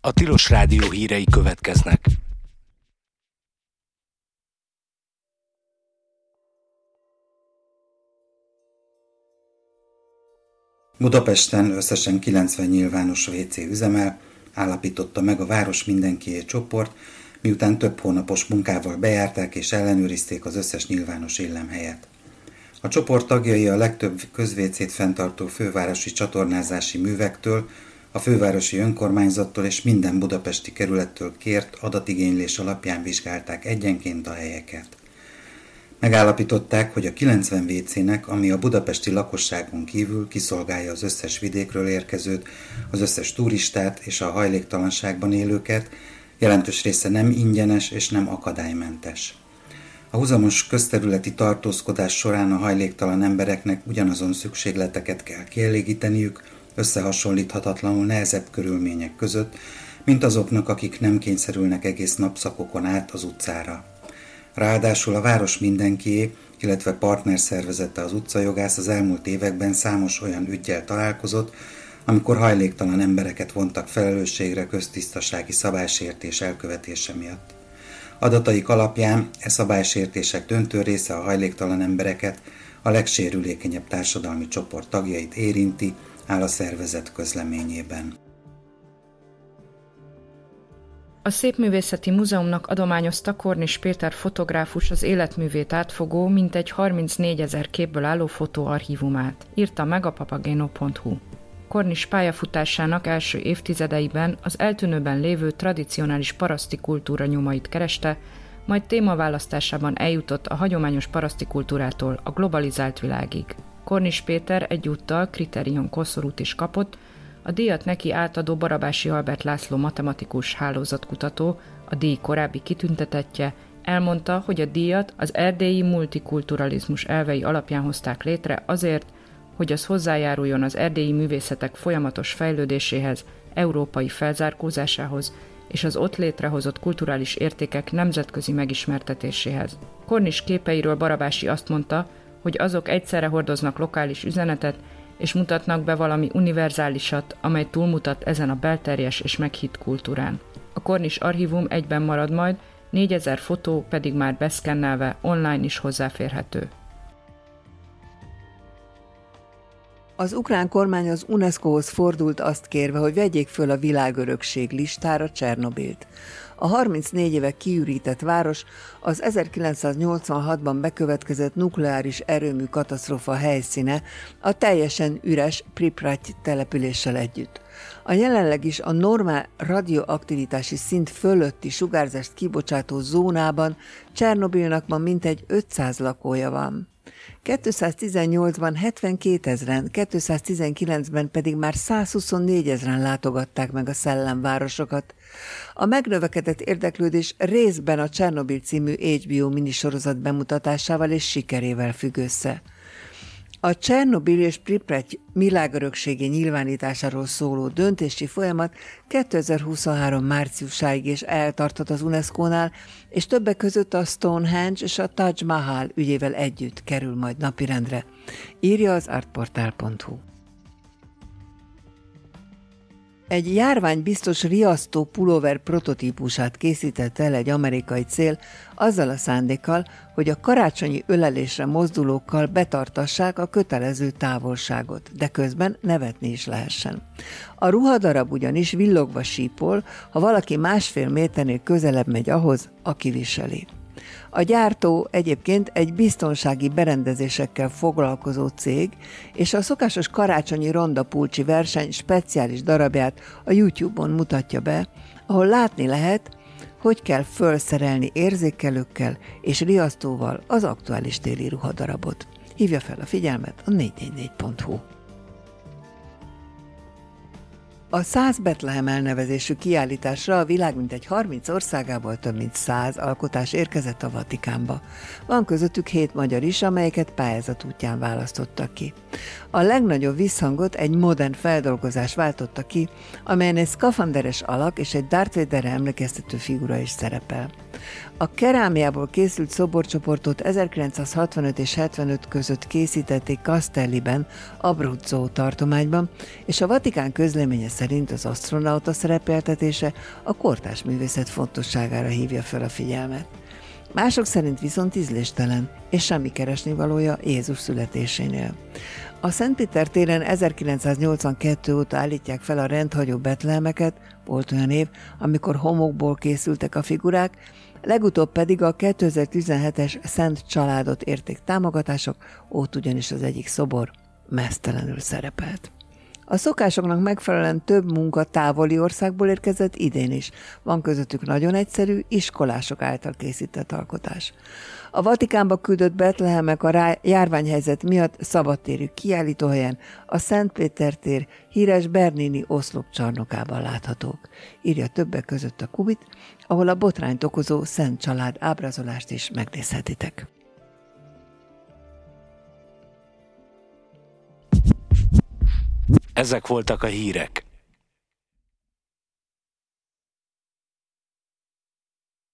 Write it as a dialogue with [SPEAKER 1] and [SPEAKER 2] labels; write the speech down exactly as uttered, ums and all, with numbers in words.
[SPEAKER 1] A Tilos Rádió hírei következnek.
[SPEAKER 2] Budapesten összesen kilencven nyilvános vé cé üzemel, állapította meg a Város Mindenkié csoport, miután több hónapos munkával bejárták és ellenőrizték az összes nyilvános illemhelyet. A csoport tagjai a legtöbb közvécét fenntartó fővárosi csatornázási művektől, a fővárosi önkormányzattól és minden budapesti kerülettől kért adatigénylés alapján vizsgálták egyenként a helyeket. Megállapították, hogy a kilencven vé cének, ami a budapesti lakosságon kívül kiszolgálja az összes vidékről érkezőt, az összes turistát és a hajléktalanságban élőket, jelentős része nem ingyenes és nem akadálymentes. A húzamos közterületi tartózkodás során a hajléktalan embereknek ugyanazon szükségleteket kell kielégíteniük, összehasonlíthatatlanul nehezebb körülmények között, mint azoknak, akik nem kényszerülnek egész napszakokon át az utcára. Ráadásul a Város Mindenkié, illetve partnerszervezete az Utcajogász az elmúlt években számos olyan üggyel találkozott, amikor hajléktalan embereket vontak felelősségre köztisztasági szabálysértés elkövetése miatt. Adataik alapján e szabálysértések döntő része a hajléktalan embereket, a legsérülékenyebb társadalmi csoport tagjait érinti, áll a szervezet közleményében.
[SPEAKER 3] A Szépművészeti Múzeumnak adományozta Kornis Péter fotográfus az életművét átfogó, mintegy harmincnégyezer képből álló fotóarchívumát, írta meg a papageno pont hu. Kornis pályafutásának első évtizedeiben az eltűnőben lévő tradicionális paraszti kultúra nyomait kereste, majd témaválasztásában eljutott a hagyományos paraszti kultúrától a globalizált világig. Kornis Péter egyúttal Kriterion koszorút is kapott, a díjat neki átadó Barabási Albert László matematikus hálózatkutató, a díj korábbi kitüntetettje, elmondta, hogy a díjat az erdélyi multikulturalizmus elvei alapján hozták létre azért, hogy az hozzájáruljon az erdélyi művészetek folyamatos fejlődéséhez, európai felzárkózásához és az ott létrehozott kulturális értékek nemzetközi megismertetéséhez. Kornis képeiről Barabási azt mondta, hogy azok egyszerre hordoznak lokális üzenetet, és mutatnak be valami univerzálisat, amely túlmutat ezen a belterjes és meghitt kultúrán. A Kornis archívum egyben marad majd, négyezer fotó pedig már beszkennelve online is hozzáférhető.
[SPEAKER 4] Az ukrán kormány az UNESCO-hoz fordult azt kérve, hogy vegyék föl a világörökség listára Csernobilt. A harmincnégy éve kiürített város az ezerkilencszáznyolcvanhatban bekövetkezett nukleáris erőmű katasztrófa helyszíne a teljesen üres Pripyat településsel együtt. A jelenleg is a normál radioaktivitási szint fölötti sugárzást kibocsátó zónában Csernobilnak ma mintegy ötszáz lakója van. kétszáztizennyolcban hetvenkétezren, kétszáztizenkilencben pedig már százhuszonnégyezren látogatták meg a szellemvárosokat. A megnövekedett érdeklődés részben a Csernobil című há bé o minisorozat bemutatásával és sikerével függ össze. A Csernobil és Pripyat világörökségi nyilvánításáról szóló döntési folyamat kétezer-huszonhárom márciusáig is eltartott az UNESCO-nál, és többek között a Stonehenge és a Taj Mahal ügyével együtt kerül majd napirendre, írja az artportál pont hu. Egy járványbiztos riasztó pulóver prototípusát készített el egy amerikai cél azzal a szándékkal, hogy a karácsonyi ölelésre mozdulókkal betartassák a kötelező távolságot, de közben nevetni is lehessen. A ruhadarab ugyanis villogva sípol, ha valaki másfél méternél közelebb megy ahhoz, aki viseli. A gyártó egyébként egy biztonsági berendezésekkel foglalkozó cég, és a szokásos karácsonyi rondapulcsi verseny speciális darabját a YouTube-on mutatja be, ahol látni lehet, hogy kell felszerelni érzékelőkkel és riasztóval az aktuális téli ruhadarabot. Hívja fel a figyelmet a négy négy négy pont hu. A száz Betlehem elnevezésű kiállításra a világ mintegy harminc országából több mint száz alkotás érkezett a Vatikánba. Van közöttük hét magyar is, amelyeket pályázat útján választottak ki. A legnagyobb visszhangot egy modern feldolgozás váltotta ki, amelyen egy szkafanderes alak és egy Darth Vaderre emlékeztető figura is szerepel. A kerámiából készült szoborcsoportot ezerkilencszázhatvanöt és hetvenöt között készítették Castelliben, Abruzzo tartományban, és a Vatikán közleménye szerint az asztronauta szerepeltetése a kortárs művészet fontosságára hívja fel a figyelmet. Mások szerint viszont ízléstelen, és semmi keresnivalója Jézus születésénél. A Szent Péter téren ezerkilencszáznyolcvankettő óta állítják fel a rendhagyó betlehemeket, volt olyan év, amikor homokból készültek a figurák, legutóbb pedig a kétezer-tizenhetes Szent Családot érték támogatások, ott ugyanis az egyik szobor meztelenül szerepelt. A szokásoknak megfelelően több munka távoli országból érkezett idén is. Van közöttük nagyon egyszerű, iskolások által készített alkotás. A Vatikánba küldött betlehemek a járványhelyzet miatt szabadtérű kiállítóhelyen, a Szent Péter tér híres Bernini oszlop csarnokában láthatók. Írja többek között a Kubit, ahol a botrányt okozó Szent Család ábrázolást is megnézhetitek.
[SPEAKER 1] Ezek voltak a hírek.